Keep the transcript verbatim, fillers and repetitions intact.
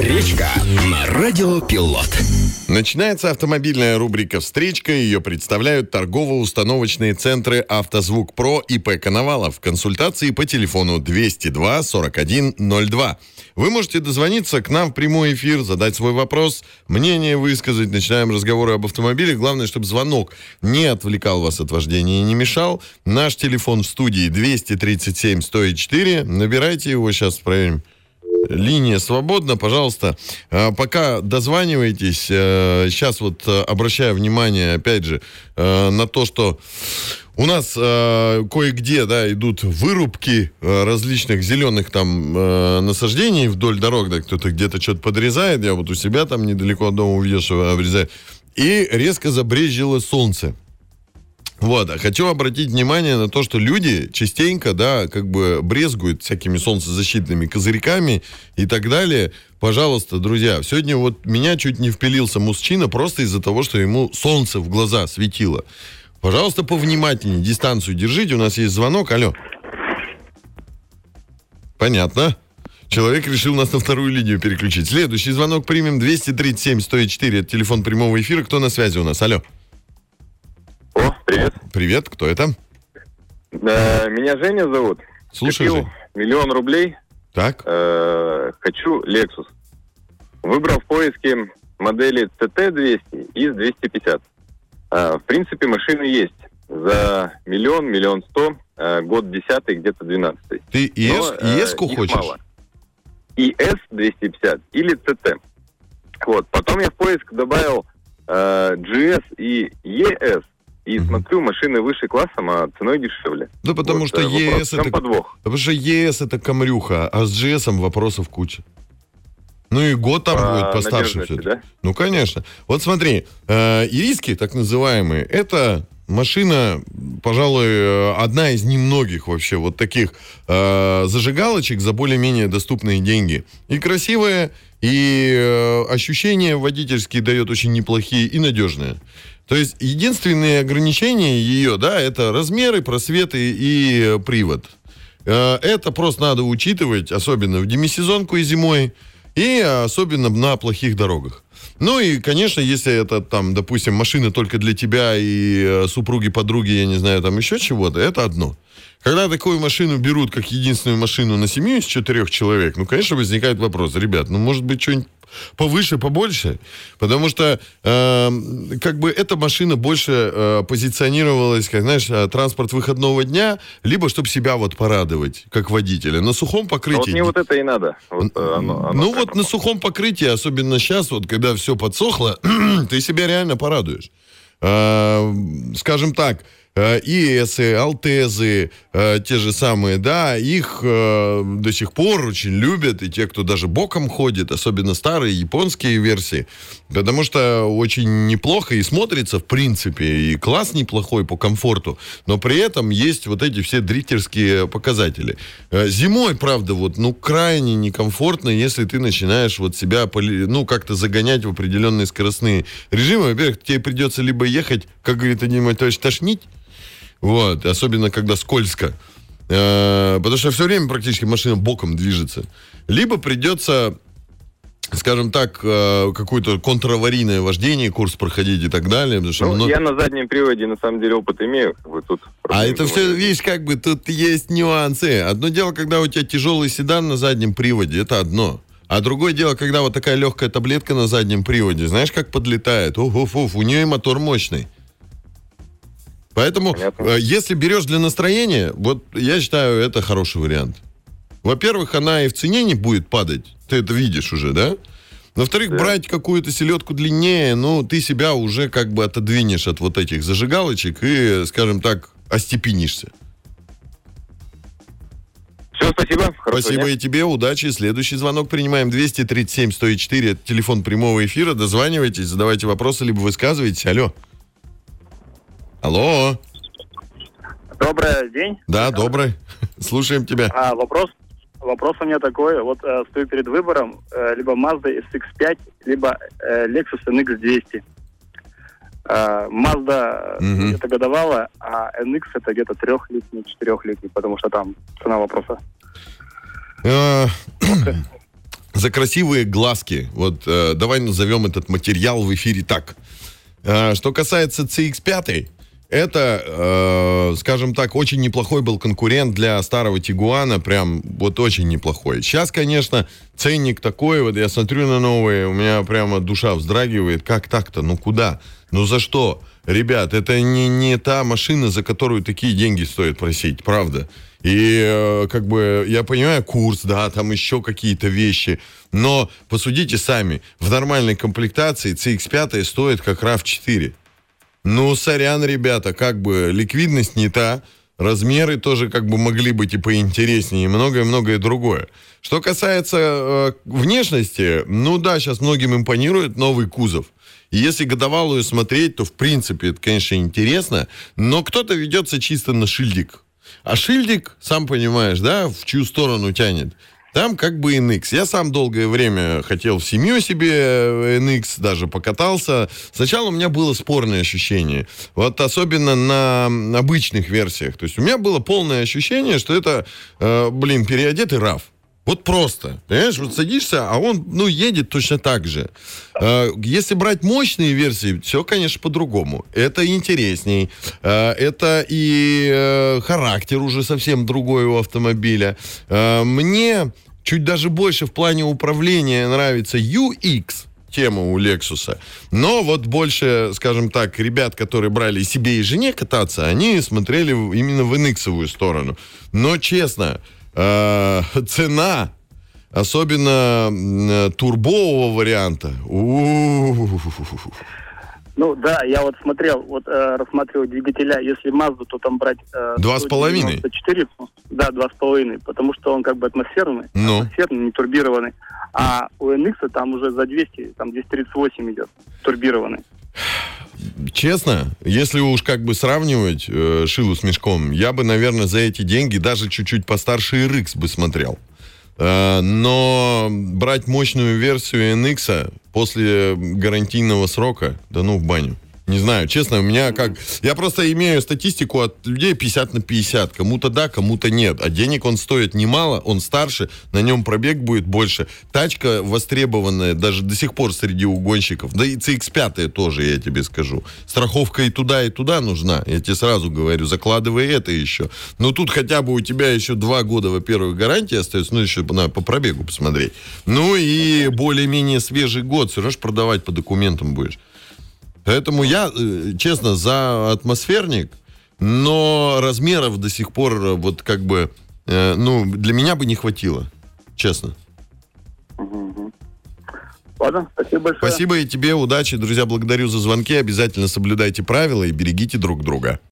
Встречка на Радио Пилот. Начинается автомобильная рубрика «Встречка». Ее представляют торгово-установочные центры «Автозвук Про» и ИП Коновалов. Консультации по телефону двести два сорок один ноль два. Вы можете дозвониться к нам в прямой эфир, задать свой вопрос, мнение высказать. Начинаем разговоры об автомобиле. Главное, чтобы звонок не отвлекал вас от вождения и не мешал. Наш телефон в студии двести тридцать семь сто четыре. Набирайте его, сейчас проверим. Линия свободна, пожалуйста. Пока дозваниваетесь, сейчас вот обращаю внимание, опять же, на то, что у нас кое-где, да, идут вырубки различных зеленых там насаждений вдоль дорог, да, кто-то где-то что-то подрезает, я вот у себя там недалеко от дома увидел, что обрезают, и резко забрежило солнце. Вот, а хочу обратить внимание на то, что люди частенько, да, как бы брезгуют всякими солнцезащитными козырьками и так далее. Пожалуйста, друзья, сегодня вот меня чуть не впилился мужчина просто из-за того, что ему солнце в глаза светило. Пожалуйста, повнимательнее, дистанцию держите, у нас есть звонок, алло. Понятно. Человек решил нас на вторую линию переключить. Следующий звонок примем, двести тридцать семь сто четыре, это телефон прямого эфира, кто на связи у нас, алло. О, привет. Привет, кто это? Да, меня Женя зовут. Слушай, Купил Жень. миллион рублей. Так. Э, хочу Lexus. Выбрал в поиске модели си ти двести и двести пятьдесят. Э, в принципе, машины есть. За миллион, миллион сто, э, год десятый, где-то двенадцатый. Ты и эс-ку э, хочешь? Мало. и эс двести пятьдесят или си ти. Вот. Потом я в поиск добавил э, джи эс и и эс. И mm-hmm. смотрю, машины выше классом, а ценой дешевле. Да потому вот, что и эс это... подвох. Потому что и эс это камрюха, а с джи эс вопросов куча. Ну и год там а, будет постарше все. Да? Ну, конечно. Вот смотри, э, ириски, так называемые, это машина, пожалуй, одна из немногих вообще вот таких э, зажигалочек за более-менее доступные деньги. И красивая, и э, ощущения водительские дает очень неплохие и надежные. То есть единственные ограничения ее, да, это размеры, просветы и привод. Это просто надо учитывать, особенно в демисезонку и зимой, и особенно на плохих дорогах. Ну и, конечно, если это там, допустим, машина только для тебя и супруги, подруги, я не знаю, там еще чего-то, это одно. Когда такую машину берут как единственную машину на семью из четырех человек, ну, конечно, возникает вопрос, ребят, ну, может быть, что-нибудь повыше, побольше, потому что э, как бы эта машина больше э, позиционировалась, как, знаешь, транспорт выходного дня, либо чтобы себя вот порадовать, как водителя. На сухом покрытии... А вот мне вот это и надо. Вот, оно, оно ну вот оно. На сухом покрытии, особенно сейчас, вот когда все подсохло, ты себя реально порадуешь. Э, скажем так, и эсы, алтезы, э, те же самые, да, их э, до сих пор очень любят, и те, кто даже боком ходит, особенно старые японские версии, потому что очень неплохо и смотрится, в принципе, и класс неплохой по комфорту, но при этом есть вот эти все дрифтерские показатели. Э, зимой, правда, вот, ну, крайне некомфортно, если ты начинаешь вот себя, ну, как-то загонять в определенные скоростные режимы. Во-первых, тебе придется либо ехать, как говорит один мой товарищ, тошнить. Вот, особенно когда скользко. Э, потому что все время практически машина боком движется. Либо придется, скажем так, э, какое-то контраварийное вождение, курс проходить и так далее. Потому что ну, много... я на заднем приводе, на самом деле, опыт имею. Вот тут а это все, видишь, как бы тут есть нюансы. Одно дело, когда у тебя тяжелый седан на заднем приводе, это одно. А другое дело, когда вот такая легкая таблетка на заднем приводе, знаешь, как подлетает? Уф-уф-уф, у нее и мотор мощный. Поэтому, Понятно. Если берешь для настроения, вот я считаю, это хороший вариант. Во-первых, она и в цене не будет падать. Ты это видишь уже, да? Во-вторых, да. Брать какую-то селедку длиннее, ну, ты себя уже как бы отодвинешь от вот этих зажигалочек и, скажем так, остепенишься. Все, спасибо. Спасибо и тебе, удачи. Следующий звонок принимаем. двести тридцать семь сто четыре, это телефон прямого эфира. Дозванивайтесь, задавайте вопросы, либо высказывайтесь. Алло. Алло. Добрый день. Да, добрый. Слушаем тебя. А, вопрос, вопрос у меня такой. Вот э, стою перед выбором э, либо Mazda эс икс пять, либо э, Lexus эн икс двести. Э, Mazda угу. где-то годовалая, а эн икс это где-то трехлетний, четырехлетний, потому что там цена вопроса. за красивые глазки. Вот э, давай назовем этот материал в эфире так. Э, что касается си икс пять, это, э, скажем так, очень неплохой был конкурент для старого Тигуана, прям вот очень неплохой. Сейчас, конечно, ценник такой, вот я смотрю на новые, у меня прямо душа вздрагивает. Как так-то? Ну куда? Ну за что? Ребят, это не, не та машина, за которую такие деньги стоит просить, правда. И э, как бы я понимаю курс, да, там еще какие-то вещи, но посудите сами, в нормальной комплектации си икс пять стоит как рав четыре. Ну, сорян, ребята, как бы ликвидность не та, размеры тоже как бы могли быть и поинтереснее, и многое-многое другое. Что касается э, внешности, ну да, сейчас многим импонирует новый кузов. И если годовалую смотреть, то в принципе это, конечно, интересно, но кто-то ведется чисто на шильдик. А шильдик, сам понимаешь, да, в чью сторону тянет. Там как бы эн икс. Я сам долгое время хотел в семью себе эн икс, даже покатался. Сначала у меня было спорное ощущение. Вот особенно на обычных версиях. То есть у меня было полное ощущение, что это, э, блин, переодетый рав. Вот просто, понимаешь, вот садишься, а он, ну, едет точно так же. Э, если брать мощные версии, все, конечно, по-другому. Это интересней, э, это и э, характер уже совсем другой у автомобиля. Э, мне чуть даже больше в плане управления нравится ю экс, тема у Lexus. Но вот больше, скажем так, ребят, которые брали и себе, и жене кататься, они смотрели именно в эн икс-овую сторону. Но, честно, цена, особенно турбового варианта. У-у-у-у. Ну да, я вот смотрел, вот э, рассматривал двигателя. Если Mazda, то там брать э, Два с половиной? четыре, да, два с половиной, потому что он как бы атмосферный, ну. атмосферный, не турбированный. А у эн икс там уже за двести, там двести тридцать восемь идет, турбированный. Честно, если уж как бы сравнивать э, шилу с мешком, я бы, наверное, за эти деньги даже чуть-чуть постарше эр икс бы смотрел. Э, но брать мощную версию эн икс после гарантийного срока, да ну в баню. Не знаю, честно, у меня как... Я просто имею статистику от людей пятьдесят на пятьдесят. Кому-то да, кому-то нет. А денег он стоит немало, он старше, на нем пробег будет больше. Тачка востребованная даже до сих пор среди угонщиков. Да и си икс пять тоже, я тебе скажу. Страховка и туда, и туда нужна. Я тебе сразу говорю, закладывай это еще. Но тут хотя бы у тебя еще два года, во-первых, гарантия остается. Ну, еще на, по пробегу посмотреть. Ну и более-менее свежий год. Все равно ж продавать по документам будешь. Поэтому я, честно, за атмосферник, но размеров до сих пор вот как бы, э, ну, для меня бы не хватило, честно. Ладно, спасибо большое. Спасибо и тебе, удачи. Друзья, благодарю за звонки. Обязательно соблюдайте правила и берегите друг друга.